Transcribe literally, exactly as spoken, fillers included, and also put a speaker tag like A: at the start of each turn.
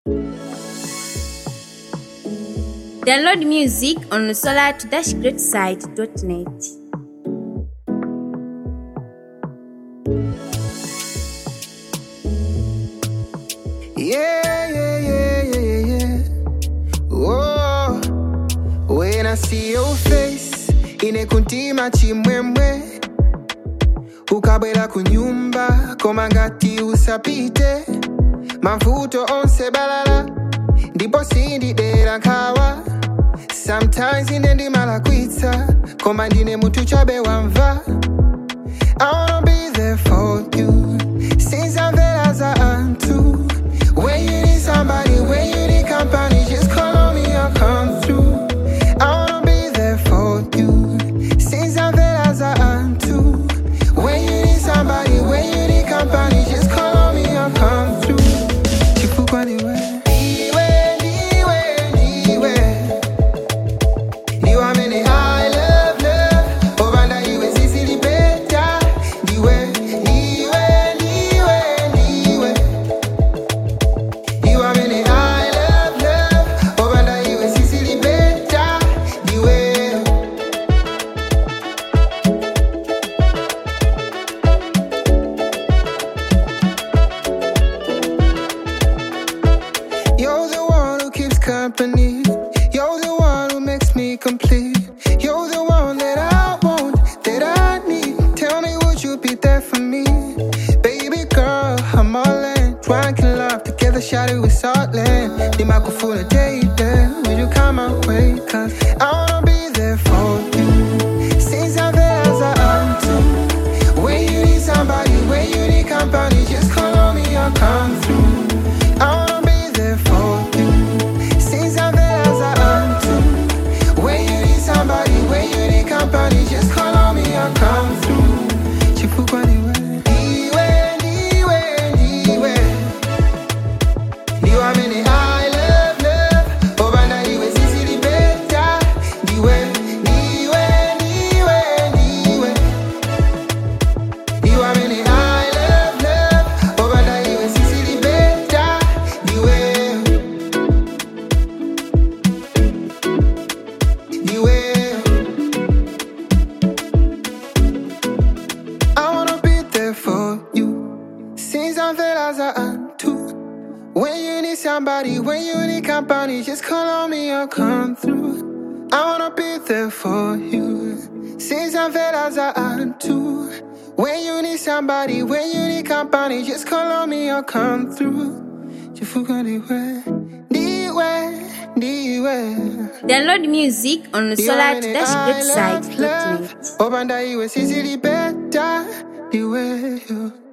A: Download music on solar dash great site dot net.
B: Yeah, yeah, yeah, yeah, yeah. Whoa. When I see your face, inekuntima chimwemwe. Ukabwera kunyumba, koma ngati usapite. Mavuto onse balala, ndipo sindidera nkhawa. Sometimes ine ndimalakwitsa, koma ndine munthu chabe wamva. I wanna be there for you, since I'm there as I am too. When you need somebody, when you need company, just call on me, I'll come through. I wanna be there for you, since I'm there as I am too. When you need somebody, when you need company, just call on me, I'll come through. Chifukwa niwe, niwe, niwe, niwe. Niwe amene I love, love. Obanda iwe sisi lipeta. Niwe, niwe, niwe, niwe. Niwe amene I love, love. Obanda iwe sisi lipeta. Niwe. You're the one who keeps company. You're the one who makes me complete. You're the one that I want, that I need. Tell me, would you be there for me? Baby girl, I'm all in. Drunk in love, together shouted with Saltland. Need my full of day then. Will you come my way? Cause I wanna be there for you, since I'm there as I am too. When you need somebody, when you need company, just call on me, I'll come through. I wanna be there for you, since I'm there as I am too. When you need somebody, when you need company, just call on me, I'll come through. Chifukwa niwe, niwe, niwe, niwe. Niwe amene I love, love. Obanda iwe sisi lipeta. Niwe, niwe, niwe, niwe. Niwe amene I love, love. Obanda iwe sisi lipeta. Niwe. Niwe. I wanna be there for you, since I'm there as I am too. When you need somebody, when you need company, just call on me, I'll come through. I wanna be there for you, since I'm there as I am too. When you need somebody, when you need company, just call on me, I'll come through. Chifukwa niwe, niwe, niwe.
A: Download music on solar dash great site dot net.
B: Obanda iwe sisi lipeta. Niwe, yo.